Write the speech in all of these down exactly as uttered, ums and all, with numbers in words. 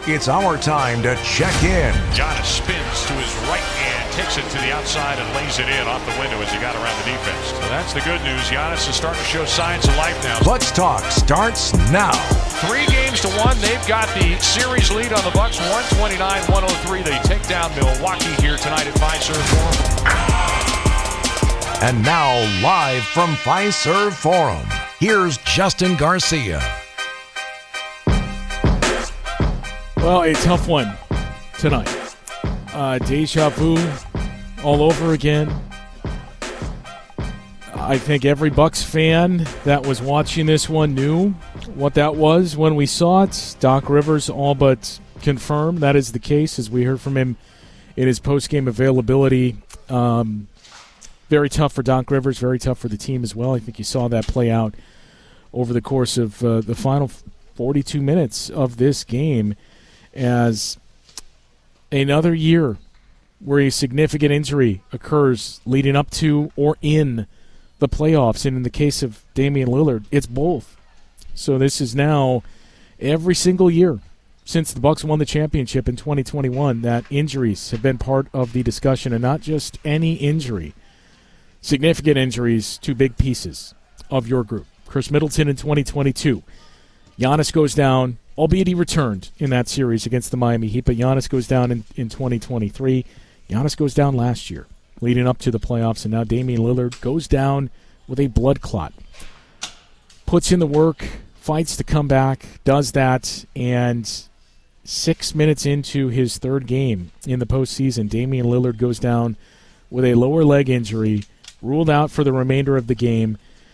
It's our time to check in. Giannis spins to his right and takes it to the outside and lays it in off the window as he got around the defense. So that's the good news. Giannis is starting to show signs of life now. Bucks Talk starts now. Three games to one. They've got the series lead on the Bucks, one twenty-nine one oh three. They take down Milwaukee here tonight at Fiserv Forum. And now, live from Fiserv Forum, here's Justin Garcia. Well, a tough one tonight. Uh, deja vu all over again. I think every Bucks fan that was watching this one knew what that was when we saw it. Doc Rivers all but confirmed that is the case, as we heard from him in his post-game availability. Um, very tough for Doc Rivers, very tough for the team as well. I think you saw that play out over the course of uh, the final forty-two minutes of this game, as another year where a significant injury occurs leading up to or in the playoffs. And in the case of Damian Lillard, it's both. So this is now every single year since the Bucks won the championship in twenty twenty-one that injuries have been part of the discussion, and not just any injury. Significant injuries to big pieces of your group. Chris Middleton in twenty twenty-two. Giannis goes down, albeit he returned in that series against the Miami Heat, but Giannis goes down in, in twenty twenty-three. Giannis goes down last year, leading up to the playoffs, and now Damian Lillard goes down with a blood clot. Puts in the work, fights to come back, does that, and six minutes into his third game in the postseason, Damian Lillard goes down with a lower leg injury, ruled out for the remainder of the game.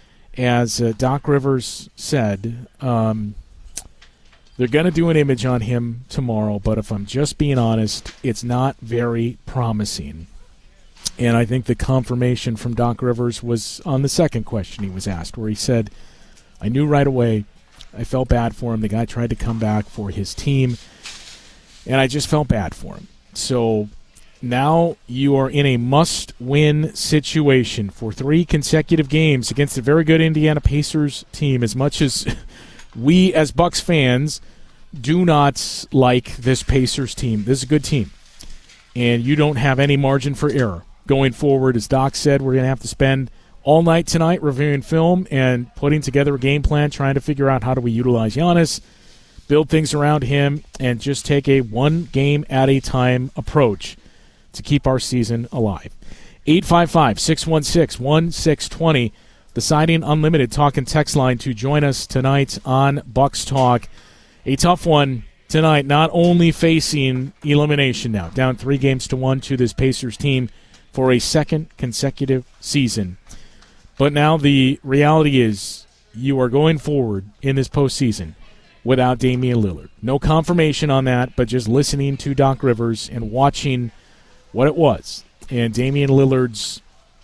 As uh, Doc Rivers said, um, they're going to do an image on him tomorrow, but if I'm just being honest, it's not very promising. And I think the confirmation from Doc Rivers was on the second question he was asked, where he said, I knew right away, I felt bad for him. The guy tried to come back for his team, and I just felt bad for him. So now you are in a must-win situation for three consecutive games against a very good Indiana Pacers team. As much as we as Bucks fans do not like this Pacers team, this is a good team, and you don't have any margin for error going forward. As Doc said, we're going to have to spend all night tonight reviewing film and putting together a game plan, trying to figure out how do we utilize Giannis, build things around him, and just take a one-game-at-a-time approach to keep our season alive. eight five five, six one six, one six two zero, the Siding Unlimited talk and text line to join us tonight on Bucks Talk. A tough one tonight, not only facing elimination now, down three games to one to this Pacers team for a second consecutive season, but now the reality is you are going forward in this postseason without Damian Lillard. No confirmation on that, but just listening to Doc Rivers and watching what it was, and Damian Lillard's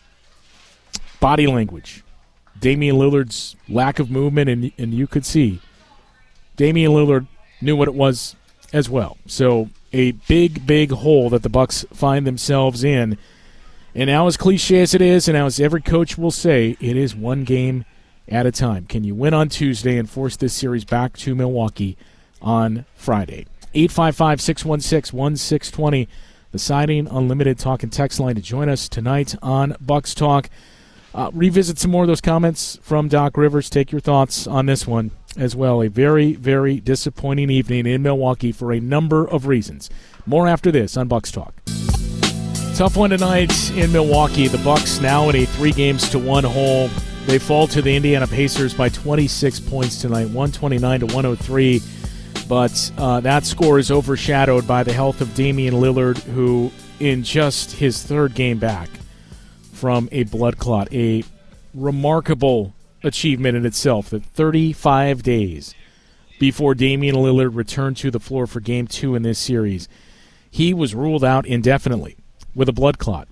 body language, Damian Lillard's lack of movement, and, and you could see Damian Lillard knew what it was as well. So a big, big hole that the Bucks find themselves in. And now, as cliche as it is, and as every coach will say, it is one game at a time. Can you win on Tuesday and force this series back to Milwaukee on Friday? eight five five, six one six, one six two zero, the Siding Unlimited talk and text line to join us tonight on Bucks Talk. Uh, revisit some more of those comments from Doc Rivers. Take your thoughts on this one as well. A very, very disappointing evening in Milwaukee for a number of reasons. More after this on Bucks Talk. Tough one tonight in Milwaukee. The Bucks now in a three games to one hole. They fall to the Indiana Pacers by twenty-six points tonight, one twenty-nine to one oh three. But uh, that score is overshadowed by the health of Damian Lillard, who in just his third game back from a blood clot, a remarkable achievement in itself, that thirty-five days before Damian Lillard returned to the floor for game two in this series, he was ruled out indefinitely with a blood clot.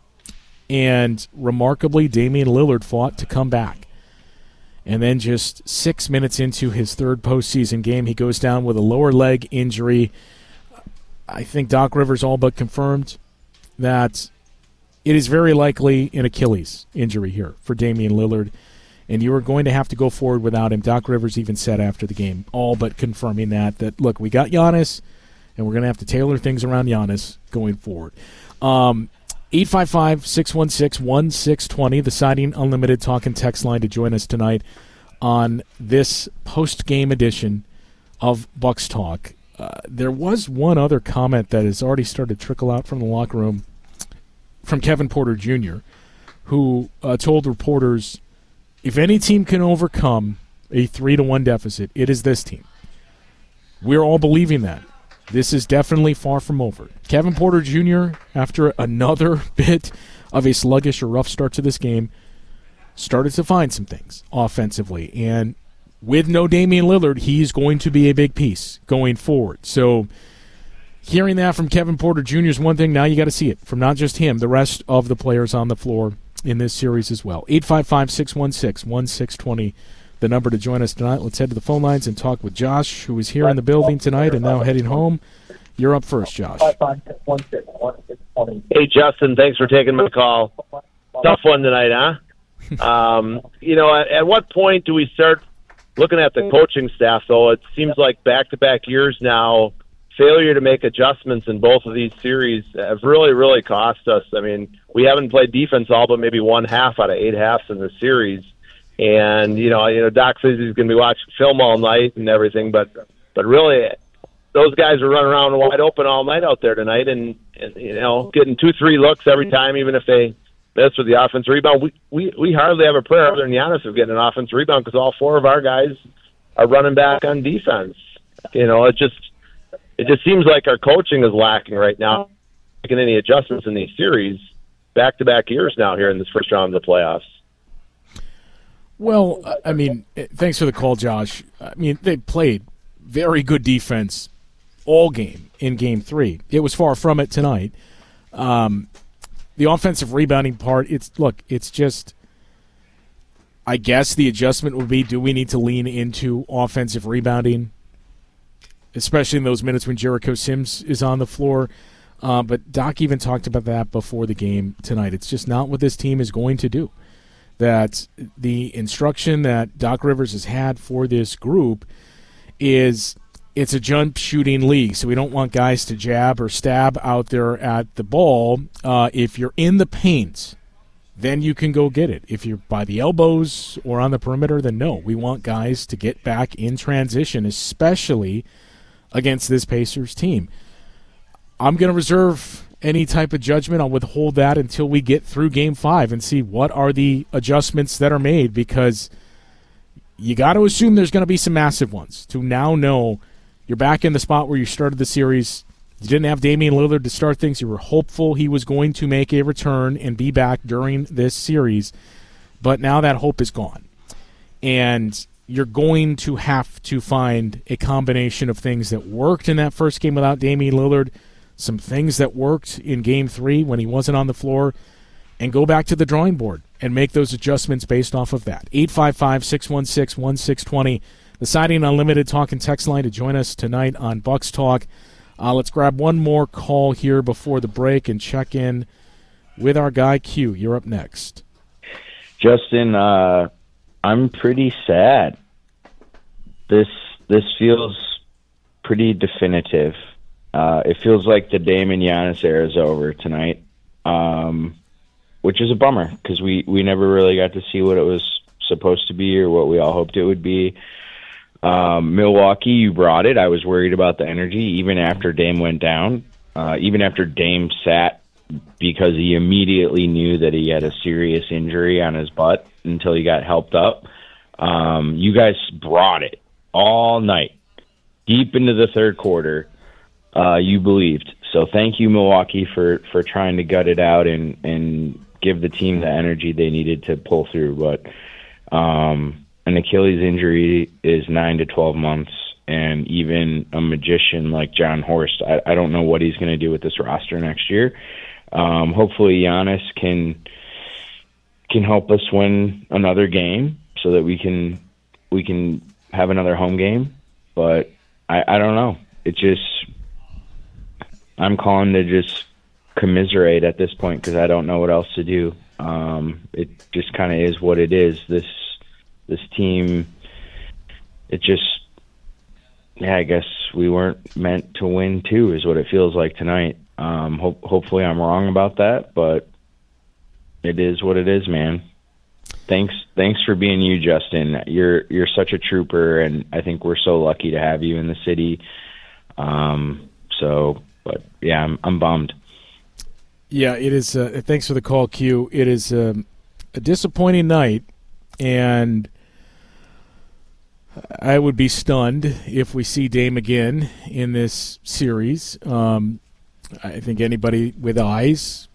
And remarkably, Damian Lillard fought to come back. And then just six minutes into his third postseason game, he goes down with a lower leg injury. I think Doc Rivers all but confirmed that it is very likely an Achilles injury here for Damian Lillard, and you are going to have to go forward without him. Doc Rivers even said after the game, all but confirming that, that, look, we got Giannis, and we're going to have to tailor things around Giannis going forward. Um, eight five five, six one six, one six two zero, the Siding Unlimited talk and text line to join us tonight on this post-game edition of Bucks Talk. Uh, there was one other comment that has already started to trickle out from the locker room from Kevin Porter Junior, who uh, told reporters, if any team can overcome a three to one deficit, it is this team. We're all believing that. This is definitely far from over. Kevin Porter Junior, after another bit of a sluggish or rough start to this game, started to find some things offensively. And with no Damian Lillard, he's going to be a big piece going forward. So hearing that from Kevin Porter Junior is one thing. Now you got to see it from not just him, the rest of the players on the floor in this series as well. eight five five, six one six, one six two zero, the number to join us tonight. Let's head to the phone lines and talk with Josh, who is here in the building tonight and now heading home. You're up first, Josh. Hey, Justin, thanks for taking my call. Tough one tonight, huh? um, you know, at, at what point do we start looking at the coaching staff, though? It seems like back-to-back years now, failure to make adjustments in both of these series have really, really cost us. I mean, we haven't played defense all but maybe one half out of eight halves in the series. And, you know, you know, Doc says he's going to be watching film all night and everything, but but really those guys are running around wide open all night out there tonight and, and you know, getting two, three looks every time, even if they miss with the offensive rebound. We, we, we hardly have a prayer other than Giannis of getting an offensive rebound because all four of our guys are running back on defense. You know, it just it just seems like our coaching is lacking right now, making any adjustments in these series back-to-back years now here in this first round of the playoffs. Well, I mean, thanks for the call, Josh. I mean, they played very good defense all game in game three. It was far from it tonight. Um, the offensive rebounding part, it's look, it's just, I guess the adjustment would be, do we need to lean into offensive rebounding, especially in those minutes when Jericho Sims is on the floor? Uh, but Doc even talked about that before the game tonight. It's just not what this team is going to do. That the instruction that Doc Rivers has had for this group is it's a jump shooting league, so we don't want guys to jab or stab out there at the ball. Uh, if you're in the paint, then you can go get it. If you're by the elbows or on the perimeter, then no. We want guys to get back in transition, especially against this Pacers team. I'm going to reserve any type of judgment. I'll withhold that until we get through game five and see what are the adjustments that are made, because you got to assume there's going to be some massive ones to now know you're back in the spot where you started the series. You didn't have Damian Lillard to start things. You were hopeful he was going to make a return and be back during this series, but now that hope is gone. And you're going to have to find a combination of things that worked in that first game without Damian Lillard, some things that worked in game three when he wasn't on the floor, and go back to the drawing board and make those adjustments based off of that. eight five five, six one six, one six two zero, the Siding Unlimited talk and text line to join us tonight on Bucks Talk. Uh, let's grab one more call here before the break and check in with our guy Q. You're up next. Justin, uh, I'm pretty sad. This this feels pretty definitive. Uh, it feels like the Dame and Giannis era is over tonight, um, which is a bummer because we, we never really got to see what it was supposed to be or what we all hoped it would be. Um, Milwaukee, you brought it. I was worried about the energy even after Dame went down, uh, even after Dame sat because he immediately knew that he had a serious injury on his butt until he got helped up. Um, you guys brought it all night, deep into the third quarter. Uh, you believed. So thank you, Milwaukee, for, for trying to gut it out and, and give the team the energy they needed to pull through. But um, an Achilles injury is nine to twelve months, and even a magician like John Horst, I, I don't know what he's going to do with this roster next year. Um, hopefully Giannis can can help us win another game so that we can we can have another home game. But I, I don't know. It just... I'm calling to just commiserate at this point because I don't know what else to do. Um, it just kind of is what it is. This this team, it just yeah, I guess we weren't meant to win too, is what it feels like tonight. Um, ho- hopefully I'm wrong about that, but it is what it is, man. Thanks, thanks for being you, Justin. You're you're such a trooper, and I think we're so lucky to have you in the city. Um, so, but yeah, I'm I'm bummed. Yeah, it is. Uh, thanks for the call, Q. It is um, a disappointing night, and I would be stunned if we see Dame again in this series. Um, I think anybody with eyes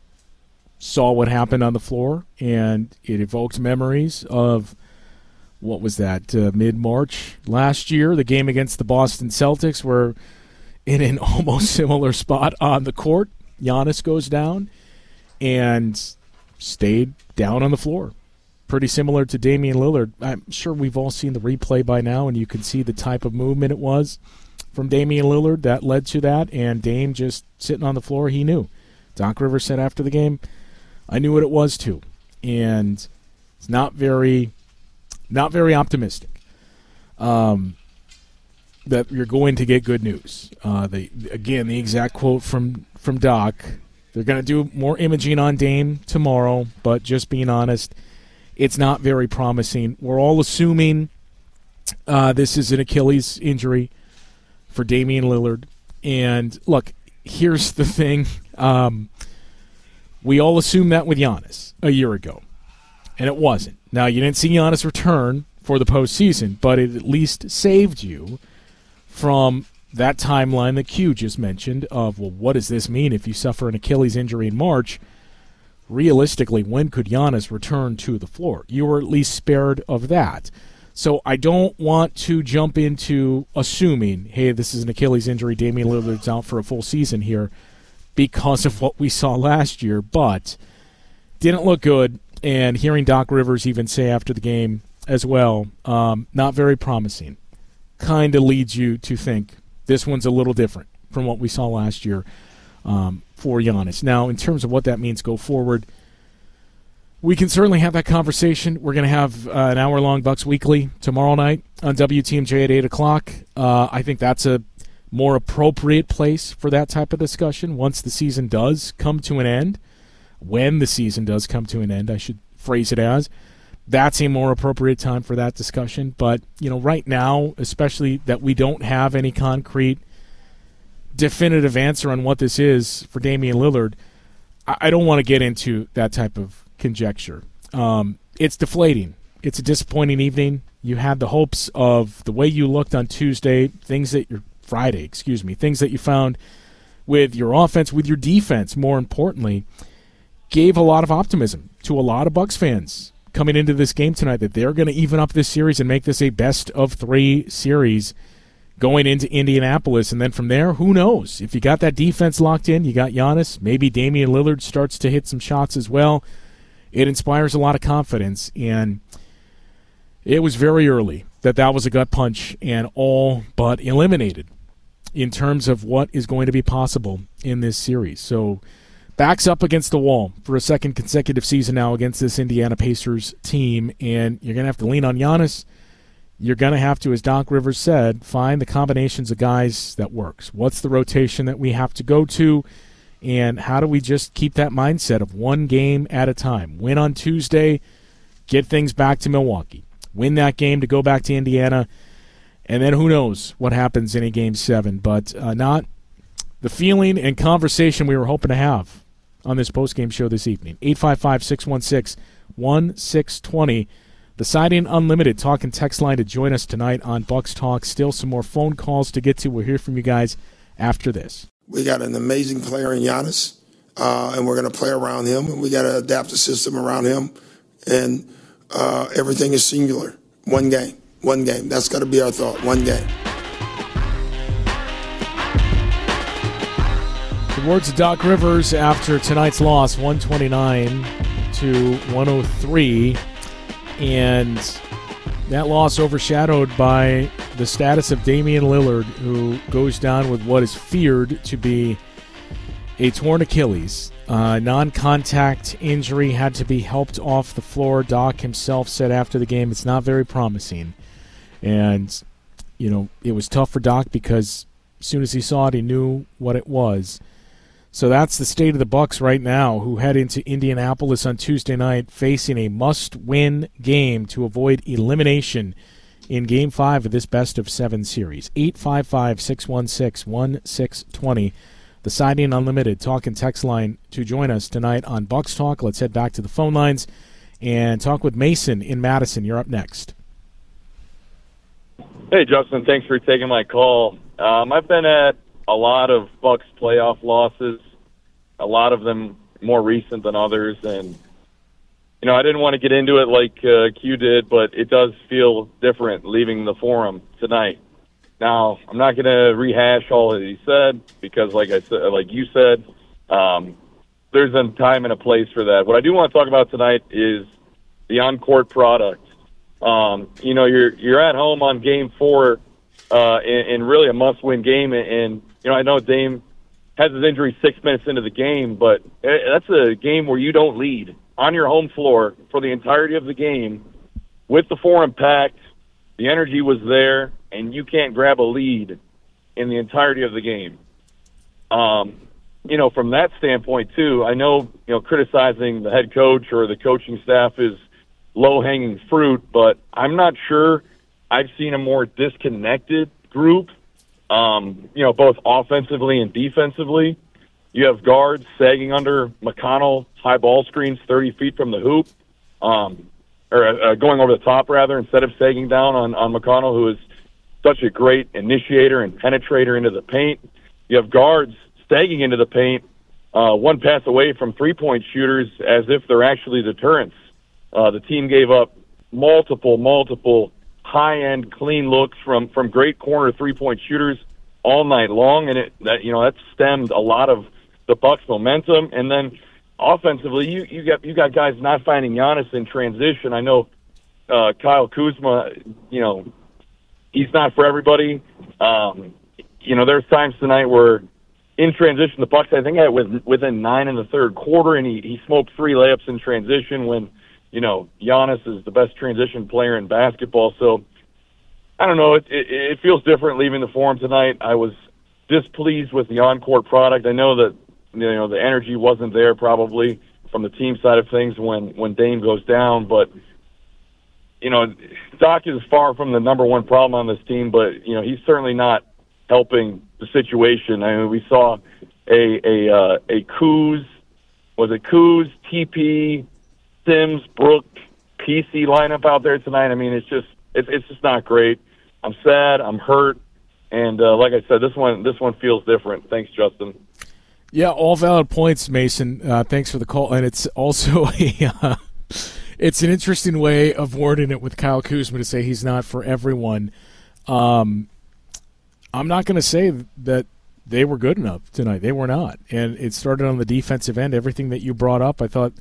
saw what happened on the floor, and it evoked memories of, what was that, uh, mid-March last year, the game against the Boston Celtics, where in an almost similar spot on the court, Giannis goes down and stayed down on the floor. Pretty similar to Damian Lillard. I'm sure we've all seen the replay by now, and you can see the type of movement it was from Damian Lillard that led to that, and Dame just sitting on the floor, he knew. Doc Rivers said after the game, I knew what it was too. And it's not very not very optimistic um, that you're going to get good news. Uh, the, again, the exact quote from, from Doc, they're going to do more imaging on Dame tomorrow, but just being honest, it's not very promising. We're all assuming uh, this is an Achilles injury for Damian Lillard. And, look, here's the thing. Um, we all assumed that with Giannis a year ago, and it wasn't. Now, you didn't see Giannis return for the postseason, but it at least saved you from that timeline that Q just mentioned of, well, what does this mean if you suffer an Achilles injury in March? Realistically, when could Giannis return to the floor? You were at least spared of that. So I don't want to jump into assuming, hey, this is an Achilles injury, Damian Lillard's out for a full season here because of what we saw last year, but didn't look good. And hearing Doc Rivers even say after the game as well, um, not very promising. Kind of leads you to think this one's a little different from what we saw last year um, for Giannis. Now, in terms of what that means go forward, we can certainly have that conversation. We're going to have uh, an hour-long Bucks Weekly tomorrow night on W T M J at eight o'clock. Uh, I think that's a more appropriate place for that type of discussion once the season does come to an end. When the season does come to an end, I should phrase it as. That's a more appropriate time for that discussion. But, you know, right now, especially that we don't have any concrete, definitive answer on what this is for Damian Lillard, I don't want to get into that type of conjecture. Um, it's deflating. It's a disappointing evening. You had the hopes of the way you looked on Tuesday, things that you're Friday, excuse me, things that you found with your offense, with your defense, more importantly, gave a lot of optimism to a lot of Bucks fans coming into this game tonight that they're going to even up this series and make this a best of three series going into Indianapolis. And then from there, who knows? If you got that defense locked in, you got Giannis, maybe Damian Lillard starts to hit some shots as well. It inspires a lot of confidence, and it was very early that that was a gut punch and all but eliminated in terms of what is going to be possible in this series. So backs up against the wall for a second consecutive season now against this Indiana Pacers team, and you're going to have to lean on Giannis. You're going to have to, as Doc Rivers said, find the combinations of guys that works. What's the rotation that we have to go to? And how do we just keep that mindset of one game at a time? Win on Tuesday, get things back to Milwaukee. Win that game to go back to Indiana. And then who knows what happens in a game seven. But uh, not the feeling and conversation we were hoping to have on this postgame show this evening. eight five five, six one six, one six two zero. The Siding Unlimited talk and text line to join us tonight on Bucks Talk. Still some more phone calls to get to. We'll hear from you guys after this. We got an amazing player in Giannis, uh, and we're going to play around him, and we got to adapt the system around him, and uh, everything is singular. One game, one game. That's got to be our thought, one game. The words of Doc Rivers after tonight's loss, one twenty-nine to one oh three, and that loss overshadowed by the status of Damian Lillard, who goes down with what is feared to be a torn Achilles. Uh, non-contact injury, had to be helped off the floor. Doc himself said after the game it's not very promising. And you know, it was tough for Doc because as soon as he saw it, he knew what it was. So that's the state of the Bucks right now, who head into Indianapolis on Tuesday night facing a must-win game to avoid elimination in Game five of this best-of-seven series. eight five five, six one six, one six two zero, the Siding Unlimited talk and text line to join us tonight on Bucks Talk. Let's head back to the phone lines and talk with Mason in Madison. You're up next. Hey, Justin. Thanks for taking my call. Um, I've been at a lot of Bucks playoff losses, a lot of them more recent than others, and you know, I didn't want to get into it like uh, Q did, but it does feel different leaving the Forum tonight. Now, I'm not going to rehash all that he said because, like I said, like you said, um, there's a time and a place for that. What I do want to talk about tonight is the on-court product. Um, you know, you're you're at home on Game Four, uh, in, in really a must-win game, and, and you know, I know Dame has his injury six minutes into the game, but that's a game where you don't lead on your home floor for the entirety of the game with the Forum packed. The energy was there, and you can't grab a lead in the entirety of the game. Um, you know, from that standpoint, too, I know, you know, criticizing the head coach or the coaching staff is low-hanging fruit, but I'm not sure I've seen a more disconnected group, um, you know, both offensively and defensively. You have guards sagging under McConnell, high ball screens thirty feet from the hoop, um, or uh, going over the top, rather, instead of sagging down on, on McConnell, who is such a great initiator and penetrator into the paint. You have guards sagging into the paint, uh, one pass away from three-point shooters as if they're actually deterrents. Uh, the team gave up multiple, multiple high-end, clean looks from, from great corner three-point shooters all night long, and it that you know that stemmed a lot of the Bucks' momentum. And then offensively, you you got you got guys not finding Giannis in transition. I know uh, Kyle Kuzma, you know, he's not for everybody. Um, you know, there's times tonight where in transition, the Bucks, I think, had with within nine in the third quarter, and he, he smoked three layups in transition when, you know, Giannis is the best transition player in basketball. So, I don't know. It, it, it feels different leaving the Forum tonight. I was displeased with the on-court product. I know that, you know, the energy wasn't there probably from the team side of things when, when Dame goes down. But, you know, Doc is far from the number one problem on this team, but, you know, he's certainly not helping the situation. I mean, we saw a a uh, a Kuz, was it Kuz, T P, Sims, Brook, P C lineup out there tonight. I mean, it's just it's it's just not great. I'm sad. I'm hurt, and uh, like I said, this one this one feels different. Thanks, Justin. Yeah, all valid points, Mason. Uh, thanks for the call, and it's also a uh, it's an interesting way of wording it with Kyle Kuzma to say he's not for everyone. Um, I'm not going to say that they were good enough tonight. They were not. And it started on the defensive end. Everything that you brought up, I thought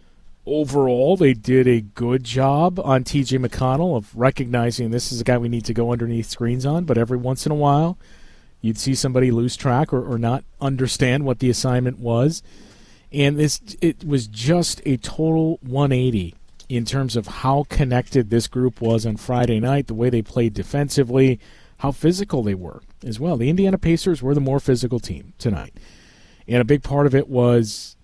overall they did a good job on T J McConnell of recognizing this is a guy we need to go underneath screens on, but every once in a while you'd see somebody lose track or, or not understand what the assignment was. And this it was just a total one eighty in terms of how connected this group was on Friday night, the way they played defensively, how physical they were as well. The Indiana Pacers were the more physical team tonight. And a big part of it was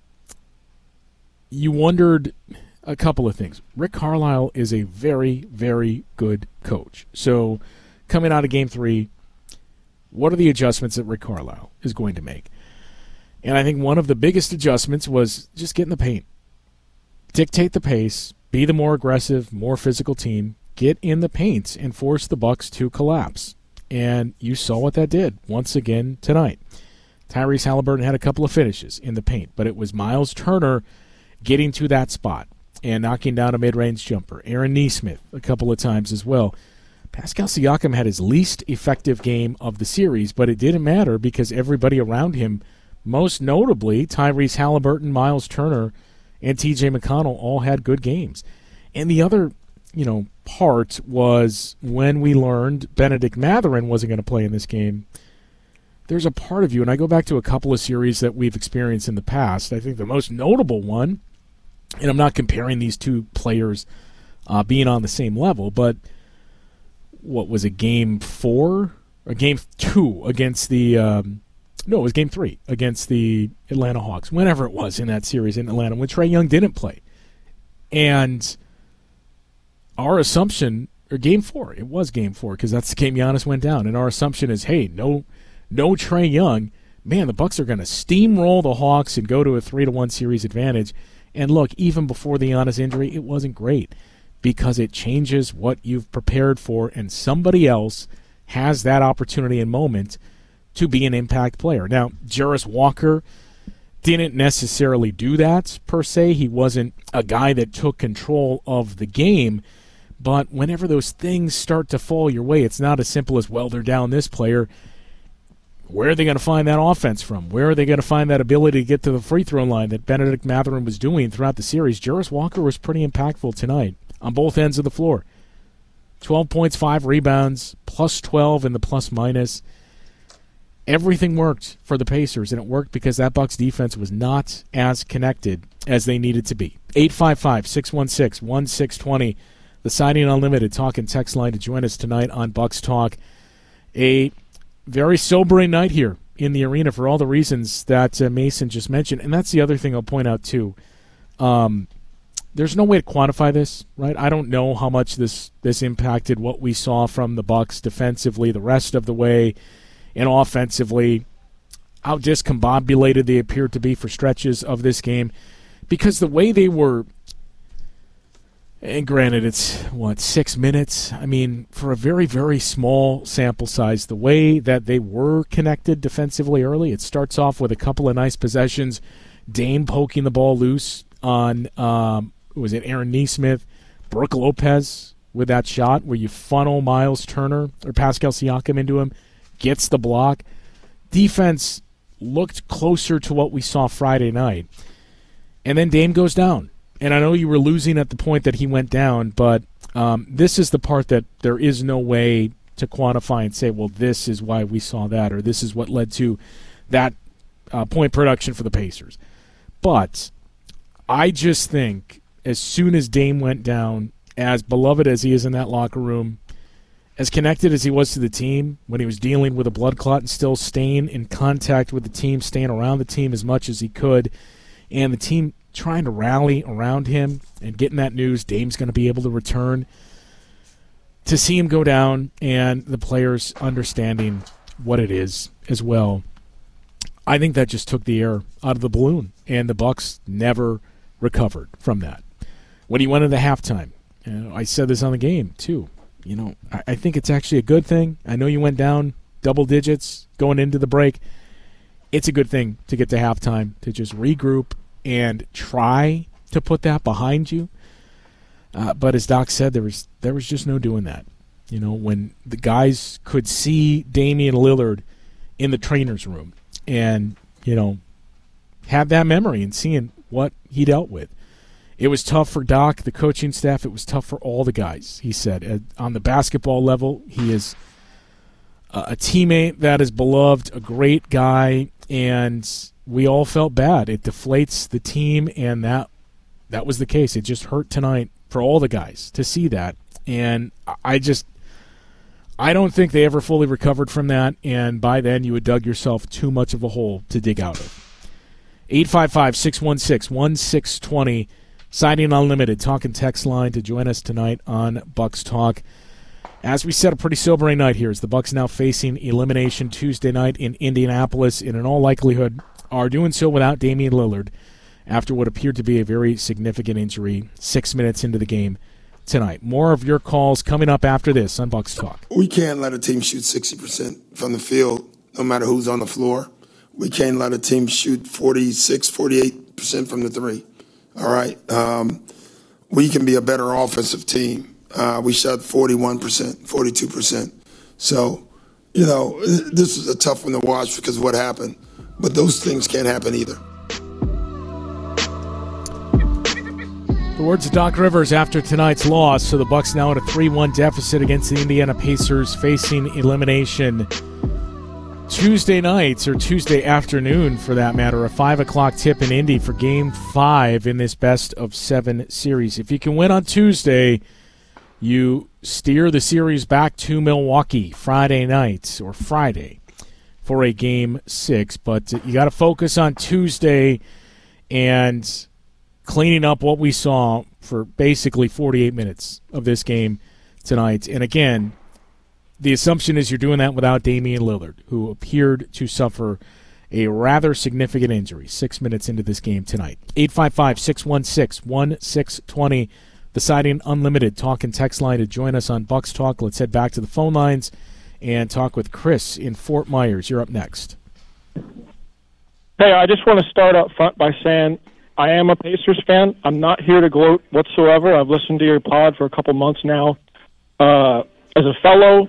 you wondered a couple of things. Rick Carlisle is a very, very good coach. So coming out of Game three, what are the adjustments that Rick Carlisle is going to make? And I think one of the biggest adjustments was just get in the paint. Dictate the pace, be the more aggressive, more physical team, get in the paint and force the Bucks to collapse. And you saw what that did once again tonight. Tyrese Halliburton had a couple of finishes in the paint, but it was Miles Turner getting to that spot and knocking down a mid-range jumper. Aaron Nesmith a couple of times as well. Pascal Siakam had his least effective game of the series, but it didn't matter because everybody around him, most notably Tyrese Halliburton, Miles Turner, and T J McConnell, all had good games. And the other, you know, part was when we learned Benedict Mathurin wasn't going to play in this game. There's a part of you, and I go back to a couple of series that we've experienced in the past. I think the most notable one, and I'm not comparing these two players uh, being on the same level, but what was it, game four? Or game two against the um, – no, it was game three against the Atlanta Hawks, whenever it was in that series in Atlanta, when Trae Young didn't play. And our assumption – or game four, it was game four because that's the game Giannis went down. And our assumption is, hey, no no Trae Young. Man, the Bucks are going to steamroll the Hawks and go to a three to one series advantage. And look, even before the Giannis injury, it wasn't great because it changes what you've prepared for, and somebody else has that opportunity and moment to be an impact player. Now, Jarace Walker didn't necessarily do that per se. He wasn't a guy that took control of the game. But whenever those things start to fall your way, it's not as simple as, well, they're down this player. Where are they going to find that offense from? Where are they going to find that ability to get to the free throw line that Benedict Mathurin was doing throughout the series? Jarace Walker was pretty impactful tonight on both ends of the floor. twelve points, five rebounds, plus twelve in the plus-minus. Everything worked for the Pacers, and it worked because that Bucks defense was not as connected as they needed to be. eight five five, six one six, one six two zero. The Siding Unlimited talk and text line to join us tonight on Bucks Talk. A very sobering night here in the arena for all the reasons that uh, Mason just mentioned. And that's the other thing I'll point out, too. Um, there's no way to quantify this, right? I don't know how much this, this impacted what we saw from the Bucks defensively the rest of the way, and offensively, how discombobulated they appeared to be for stretches of this game. Because the way they were... And granted, it's, what, six minutes? I mean, for a very, very small sample size, the way that they were connected defensively early, it starts off with a couple of nice possessions. Dame poking the ball loose on, um, was it Aaron Nesmith? Brooke Lopez with that shot where you funnel Miles Turner or Pascal Siakam into him, gets the block. Defense looked closer to what we saw Friday night. And then Dame goes down. And I know you were losing at the point that he went down, but um, this is the part that there is no way to quantify and say, well, this is why we saw that, or this is what led to that uh, point production for the Pacers. But I just think as soon as Dame went down, as beloved as he is in that locker room, as connected as he was to the team when he was dealing with a blood clot and still staying in contact with the team, staying around the team as much as he could, and the team trying to rally around him and getting that news Dame's going to be able to return, to see him go down and the players understanding what it is as well. I think that just took the air out of the balloon, and the Bucks never recovered from that. When he went into halftime, you know, I said this on the game too, you know, I, I think it's actually a good thing. I know you went down double digits going into the break. It's a good thing to get to halftime, to just regroup and try to put that behind you. Uh, but as Doc said, there was there was just no doing that. You know, when the guys could see Damian Lillard in the trainer's room and, you know, have that memory and seeing what he dealt with. It was tough for Doc, the coaching staff. It was tough for all the guys, he said. Uh, on the basketball level, he is a, a teammate that is beloved, a great guy, and we all felt bad. It deflates the team, and that that was the case. It just hurt tonight for all the guys to see that. And I just, I don't think they ever fully recovered from that, and by then you had dug yourself too much of a hole to dig out of. eight five five, six one six, one six two zero, Siding Unlimited, talk and text line to join us tonight on Bucks Talk. As we said, a pretty sobering night here as the Bucks now facing elimination Tuesday night in Indianapolis, and in all likelihood are doing so without Damian Lillard after what appeared to be a very significant injury six minutes into the game tonight. More of your calls coming up after this on Bucks Talk. We can't let a team shoot sixty percent from the field no matter who's on the floor. We can't let a team shoot forty-six, forty-eight percent from the three. All right? Um, we can be a better offensive team. Uh, we shot forty-one percent, forty-two percent. So, you know, this is a tough one to watch because of what happened. But those things can't happen either. The words of Doc Rivers after tonight's loss, so the Bucks now at a three one deficit against the Indiana Pacers, facing elimination Tuesday nights, or Tuesday afternoon for that matter, a five o'clock tip in Indy for Game five in this best of seven series. If you can win on Tuesday, You steer the series back to Milwaukee Friday night or Friday for a game six, but you got to focus on Tuesday and cleaning up what we saw for basically forty-eight minutes of this game tonight. And again, the assumption is you're doing that without Damian Lillard, who appeared to suffer a rather significant injury six minutes into this game tonight. eight five five, six one six, one six two zero, the Siding Unlimited talk and text line to join us on Bucks Talk. Let's head back to the phone lines and talk with Chris in Fort Myers. You're up next. Hey, I just want to start up front by saying I am a Pacers fan. I'm not here to gloat whatsoever. I've listened to your pod for a couple months now. Uh, as a fellow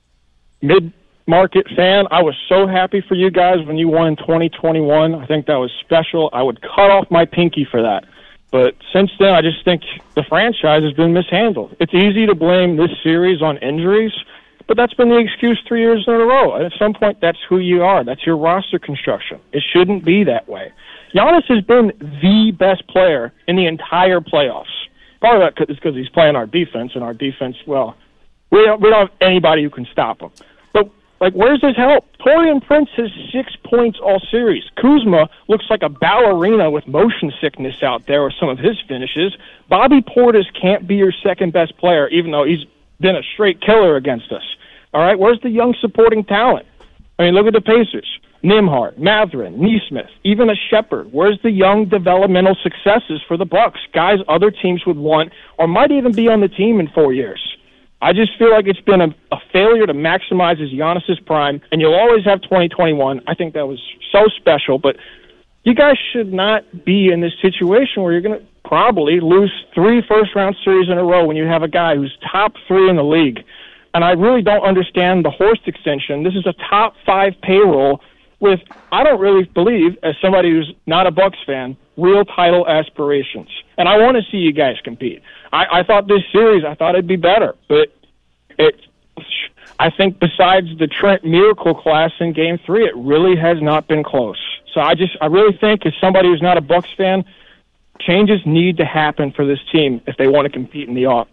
mid-market fan, I was so happy for you guys when you won in twenty twenty-one. I think that was special. I would cut off my pinky for that. But since then, I just think the franchise has been mishandled. It's easy to blame this series on injuries, but that's been the excuse three years in a row. And at some point, that's who you are. That's your roster construction. It shouldn't be that way. Giannis has been the best player in the entire playoffs. Part of that is because he's playing our defense, and our defense, well, we don't, we don't have anybody who can stop him. But, like, where's his help? Taurean Prince has six points all series. Kuzma looks like a ballerina with motion sickness out there with some of his finishes. Bobby Portis can't be your second-best player, even though he's been a straight killer against us. All right, where's the young supporting talent? I mean, look at the Pacers. Nembhard, Mathurin, Nesmith, even a Shepherd. Where's the young developmental successes for the Bucks? Guys other teams would want or might even be on the team in four years. I just feel like it's been a, a failure to maximize his Giannis's prime, and you'll always have twenty twenty-one. I think that was so special, but you guys should not be in this situation where you're going to probably lose three first-round series in a row when you have a guy who's top three in the league. And I really don't understand the Horst extension. This is a top five payroll with, I don't really believe, as somebody who's not a Bucks fan, real title aspirations. And I want to see you guys compete. I, I thought this series, I thought it'd be better. But it, I think besides the Trent Miracle class in Game three, it really has not been close. So I just, I really think as somebody who's not a Bucks fan, changes need to happen for this team if they want to compete in the off.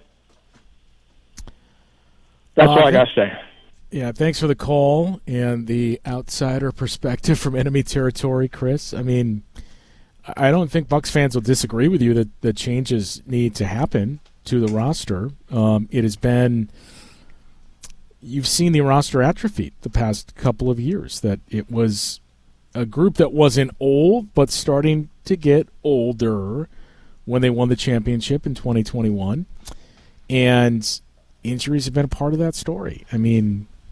That's uh, all I got to say. Yeah, thanks for the call and the outsider perspective from enemy territory, Chris. I mean, I don't think Bucks fans will disagree with you that the changes need to happen to the roster. Um, it has been – you've seen the roster atrophy the past couple of years, that it was a group that wasn't old but starting to get older when they won the championship in twenty twenty-one. And injuries have been a part of that story. I mean –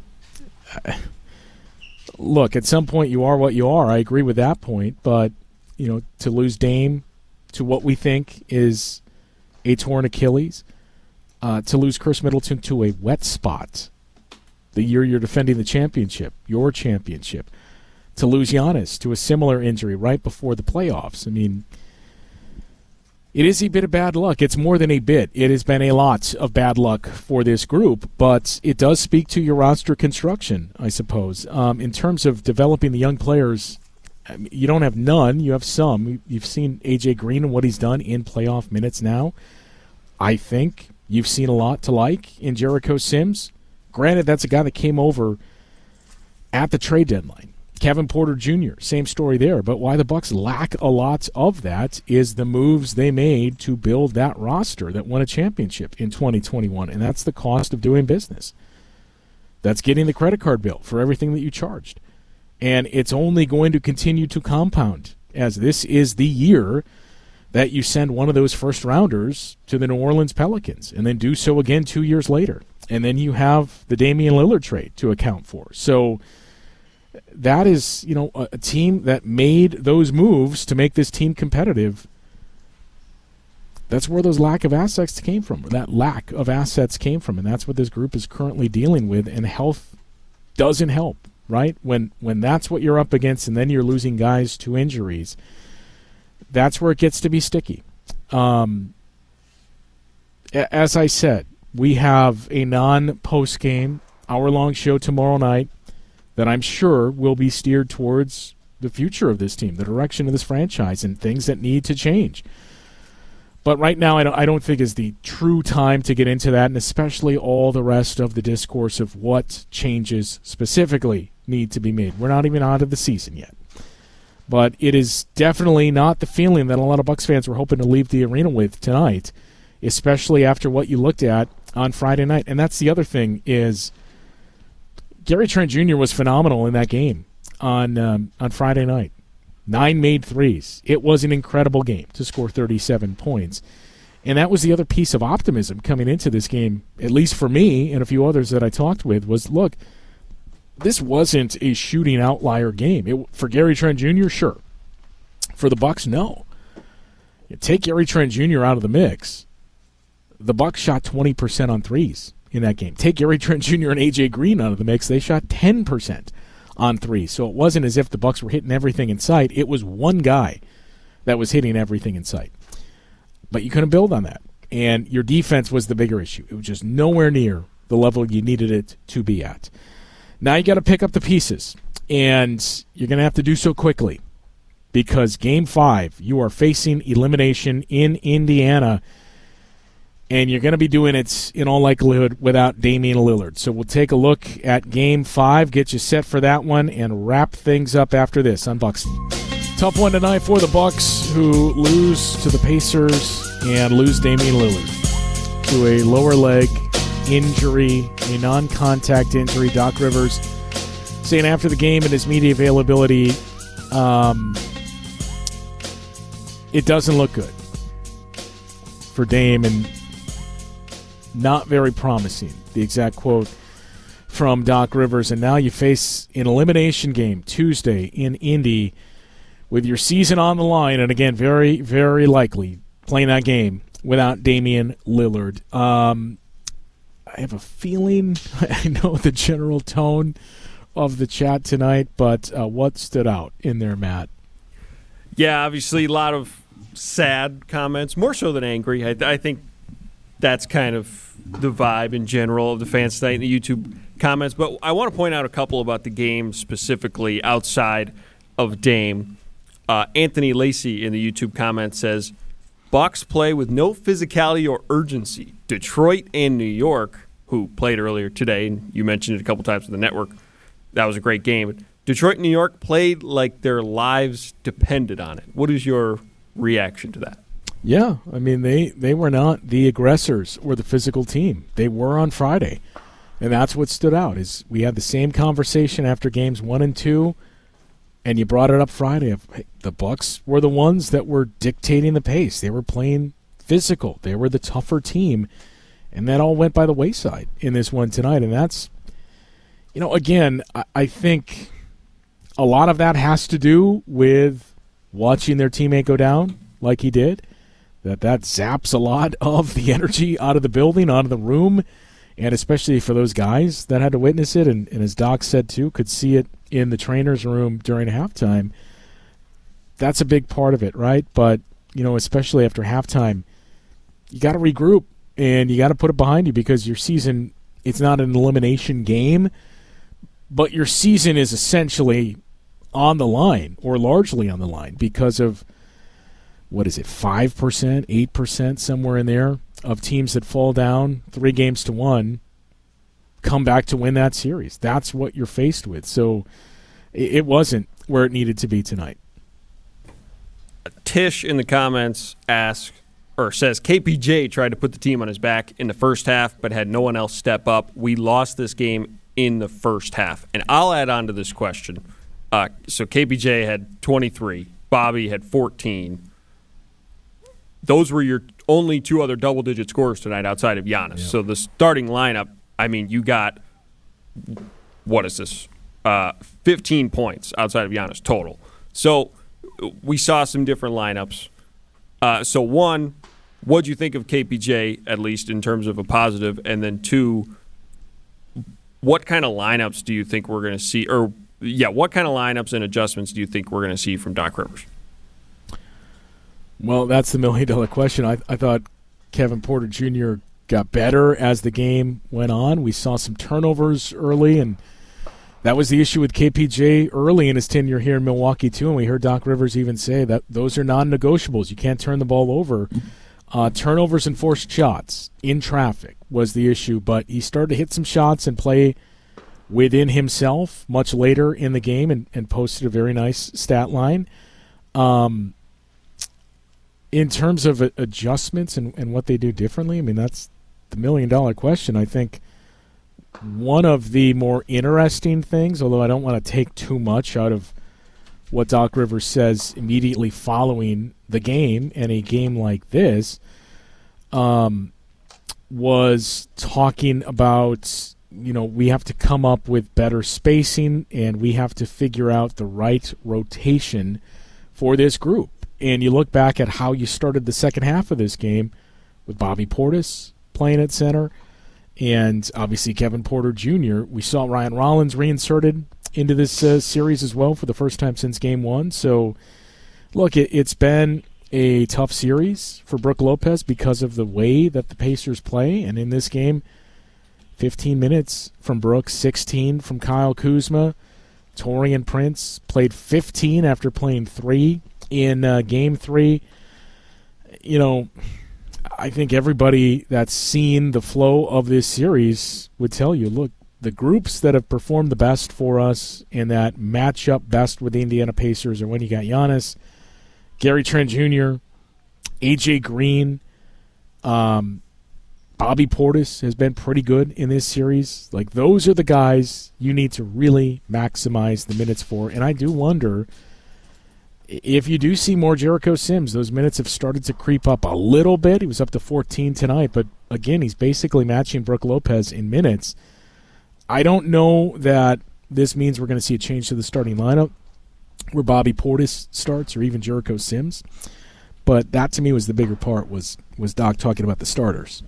look, at some point you are what you are. I agree with that point, but you know, to lose Dame to what we think is a torn Achilles, uh, to lose Chris Middleton to a wet spot the year you're defending the championship, your championship, to lose Giannis to a similar injury right before the playoffs. I mean, it is a bit of bad luck. It's more than a bit. It has been a lot of bad luck for this group, but it does speak to your roster construction, I suppose. Um, in terms of developing the young players, I mean, you don't have none. You have some. You've seen A J Green and what he's done in playoff minutes now. I think you've seen a lot to like in Jericho Sims. Granted, that's a guy that came over at the trade deadline. Kevin Porter Junior, same story there. But why the Bucks lack a lot of that is the moves they made to build that roster that won a championship in twenty twenty-one, and that's the cost of doing business. That's getting the credit card bill for everything that you charged. And it's only going to continue to compound, as this is the year that you send one of those first-rounders to the New Orleans Pelicans and then do so again two years later. And then you have the Damian Lillard trade to account for. So that is, you know, a, a team that made those moves to make this team competitive. That's where those lack of assets came from, or that lack of assets came from, and that's what this group is currently dealing with, and health doesn't help, right? When when that's what you're up against and then you're losing guys to injuries, that's where it gets to be sticky. Um, as I said, we have a non-post-game, hour-long show tomorrow night that I'm sure will be steered towards the future of this team, the direction of this franchise, and things that need to change. But right now, I don't, I don't think is the true time to get into that, and especially all the rest of the discourse of what changes specifically need to be made. We're not even out of the season yet. But it is definitely not the feeling that a lot of Bucs fans were hoping to leave the arena with tonight, especially after what you looked at on Friday night. And that's the other thing is Gary Trent Junior was phenomenal in that game on um, on Friday night. Nine made threes. It was an incredible game to score thirty-seven points. And that was the other piece of optimism coming into this game, at least for me and a few others that I talked with, was, look, this wasn't a shooting outlier game. It, for Gary Trent Junior, sure. For the Bucs, no. You take Gary Trent Junior out of the mix. The Bucs shot twenty percent on threes in that game. Take Gary Trent Junior and A J Green out of the mix. They shot ten percent on threes. So it wasn't as if the Bucs were hitting everything in sight. It was one guy that was hitting everything in sight. But you couldn't build on that. And your defense was the bigger issue. It was just nowhere near the level you needed it to be at. Now you got to pick up the pieces. And you're going to have to do so quickly. Because game five, you are facing elimination in Indiana. And you're going to be doing it, in all likelihood, without Damian Lillard. So we'll take a look at Game five, get you set for that one, and wrap things up after this on Bucs. Tough one tonight for the Bucs, who lose to the Pacers and lose Damian Lillard to a lower leg injury, a non-contact injury. Doc Rivers saying after the game in his media availability, um, it doesn't look good for Dame, and not very promising, the exact quote from Doc Rivers. And now you face an elimination game Tuesday in Indy with your season on the line, and again, very, very likely playing that game without Damian Lillard. Um, I have a feeling, I know the general tone of the chat tonight, but uh, what stood out in there, Matt? Yeah, obviously a lot of sad comments, more so than angry. I, I think that's kind of the vibe in general of the fans tonight in the YouTube comments. But I want to point out a couple about the game specifically outside of Dame. Uh, Anthony Lacey in the YouTube comments says, Bucs play with no physicality or urgency. Detroit and New York, who played earlier today, and you mentioned it a couple times on the network, that was a great game. Detroit and New York played like their lives depended on it. What is your reaction to that? Yeah, I mean, they, they were not the aggressors or the physical team. They were on Friday, and that's what stood out. Is we had the same conversation after games one and two, and you brought it up Friday. Of hey, the Bucs were the ones that were dictating the pace. They were playing physical. They were the tougher team, and that all went by the wayside in this one tonight. And that's, you know, again, I, I think a lot of that has to do with watching their teammate go down like he did. That that zaps a lot of the energy out of the building, out of the room, and especially for those guys that had to witness it, and, and as Doc said too, could see it in the trainer's room during halftime. That's a big part of it, right? But, you know, especially after halftime, you got to regroup, and you got to put it behind you because your season, it's not an elimination game, but your season is essentially on the line, or largely on the line, because of what is it, five percent, eight percent, somewhere in there, of teams that fall down three games to one come back to win that series. That's what you're faced with. So it wasn't where it needed to be tonight. Tish in the comments asks, or says, K P J tried to put the team on his back in the first half but had no one else step up. We lost this game in the first half. And I'll add on to this question. Uh, so K P J had twenty-three. Bobby had fourteen. Those were your only two other double-digit scorers tonight outside of Giannis. Yeah. So the starting lineup, I mean, you got, what is this, uh, fifteen points outside of Giannis total. So we saw some different lineups. Uh, so, one, what do you think of K P J, at least in terms of a positive? And then, two, what kind of lineups do you think we're going to see? Or, yeah, what kind of lineups and adjustments do you think we're going to see from Doc Rivers? Well, that's the million-dollar question. I, I thought Kevin Porter Junior got better as the game went on. We saw some turnovers early, and that was the issue with K P J early in his tenure here in Milwaukee, too. And we heard Doc Rivers even say that those are non-negotiables. You can't turn the ball over Uh, turnovers and forced shots in traffic was the issue, but he started to hit some shots and play within himself much later in the game and, and posted a very nice stat line. Um, in terms of adjustments and, and what they do differently, I mean, that's the million-dollar question. I think one of the more interesting things, although I don't want to take too much out of what Doc Rivers says immediately following the game and a game like this, um, was talking about, you know, we have to come up with better spacing and we have to figure out the right rotation for this group. And you look back at how you started the second half of this game with Bobby Portis playing at center and obviously Kevin Porter Junior We saw Ryan Rollins reinserted into this uh, series as well for the first time since game one. So, look, it, it's been a tough series for Brook Lopez because of the way that the Pacers play. And in this game, fifteen minutes from Brook, sixteen from Kyle Kuzma. Taurean Prince played fifteen after playing three in uh, game three. You know, I think everybody that's seen the flow of this series would tell you, look, the groups that have performed the best for us and that match up best with the Indiana Pacers are when you got Giannis, Gary Trent Junior, A J Green, um, Bobby Portis has been pretty good in this series. Like, those are the guys you need to really maximize the minutes for. And I do wonder if you do see more Jericho Sims. Those minutes have started to creep up a little bit. He was up to fourteen tonight, but again, he's basically matching Brook Lopez in minutes. I don't know that this means we're going to see a change to the starting lineup where Bobby Portis starts or even Jericho Sims. But that to me was the bigger part, was was Doc talking about the starters.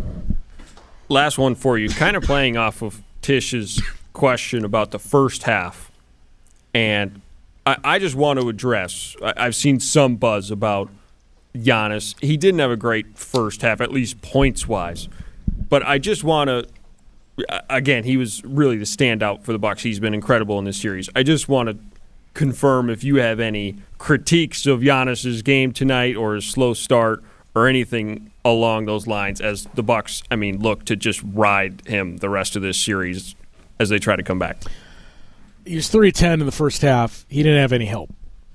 Last one for you, kind of playing off of Tish's question about the first half. And I, I just want to address, I, I've seen some buzz about Giannis. He didn't have a great first half, at least points-wise. But I just want to, again, he was really the standout for the Bucks. He's been incredible in this series. I just want to confirm if you have any critiques of Giannis's game tonight or his slow start or anything along those lines as the Bucks, I mean, look to just ride him the rest of this series as they try to come back. He was three ten in the first half. He didn't have any help.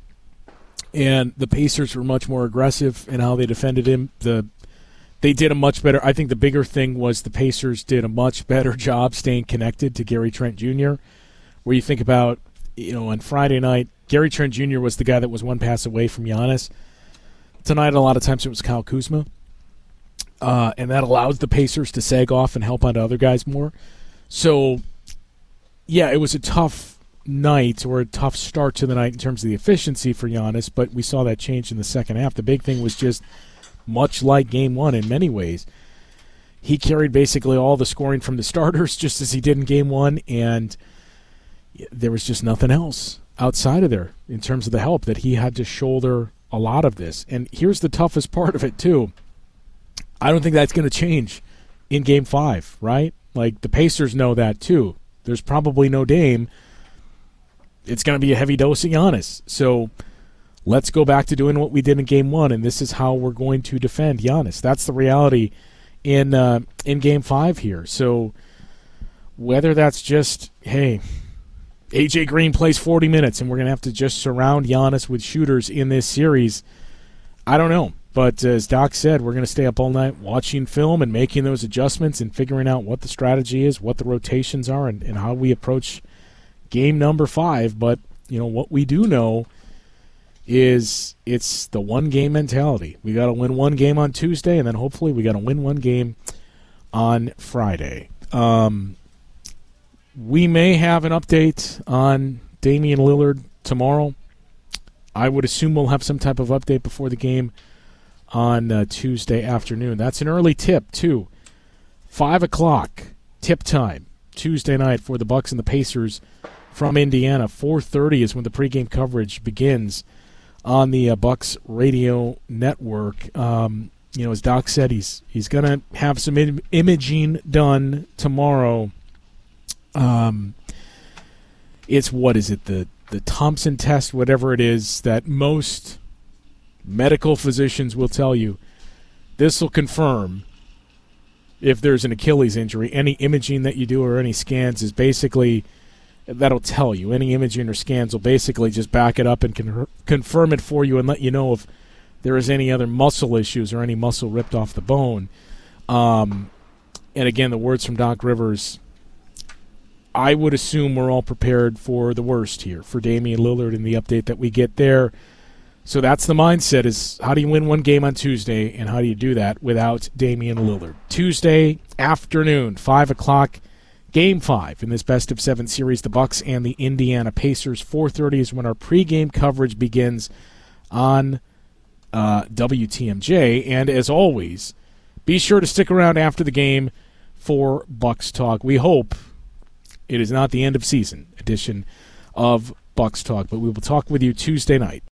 And the Pacers were much more aggressive in how they defended him. The They did a much better – I think the bigger thing was the Pacers did a much better job staying connected to Gary Trent Junior, where you think about, you know, on Friday night, Gary Trent Junior was the guy that was one pass away from Giannis. Tonight, a lot of times it was Kyle Kuzma. Uh, and that allows the Pacers to sag off and help onto other guys more. So, yeah, it was a tough night or a tough start to the night in terms of the efficiency for Giannis, but we saw that change in the second half. The big thing was just – much like game one in many ways, he carried basically all the scoring from the starters just as he did in game one, and there was just nothing else outside of there in terms of the help that he had to shoulder a lot of this. And here's the toughest part of it, too. I don't think that's going to change in game five, right? Like, the Pacers know that, too. There's probably no Dame. It's going to be a heavy dose of Giannis. So let's go back to doing what we did in game one, and this is how we're going to defend Giannis. That's the reality in uh, in game five here. So whether that's just, hey, A J Green plays forty minutes and we're going to have to just surround Giannis with shooters in this series, I don't know. But as Doc said, we're going to stay up all night watching film and making those adjustments and figuring out what the strategy is, what the rotations are, and, and how we approach game number five. But, you know, what we do know is it's the one-game mentality. We got to win one game on Tuesday, and then hopefully we got to win one game on Friday. Um, we may have an update on Damian Lillard tomorrow. I would assume we'll have some type of update before the game on uh, Tuesday afternoon. That's an early tip, too. five o'clock tip time Tuesday night for the Bucks and the Pacers from Indiana. four thirty is when the pregame coverage begins on the uh, Bucks radio network. Um, you know, as Doc said, he's he's going to have some im- imaging done tomorrow. Um, it's, what is it, the, the Thompson test, whatever it is, that most medical physicians will tell you this will confirm if there's an Achilles injury. Any imaging that you do or any scans is basically, that'll tell you. Any imaging or scans will basically just back it up and con- confirm it for you and let you know if there is any other muscle issues or any muscle ripped off the bone. Um, and again, the words from Doc Rivers, I would assume we're all prepared for the worst here for Damian Lillard and the update that we get there. So that's the mindset, is how do you win one game on Tuesday, and how do you do that without Damian Lillard? Tuesday afternoon, five o'clock, Game five in this best-of-seven series, the Bucks and the Indiana Pacers. four thirty is when our pregame coverage begins on uh, W T M J. And as always, be sure to stick around after the game for Bucks Talk. We hope it is not the end-of-season edition of Bucks Talk, but we will talk with you Tuesday night.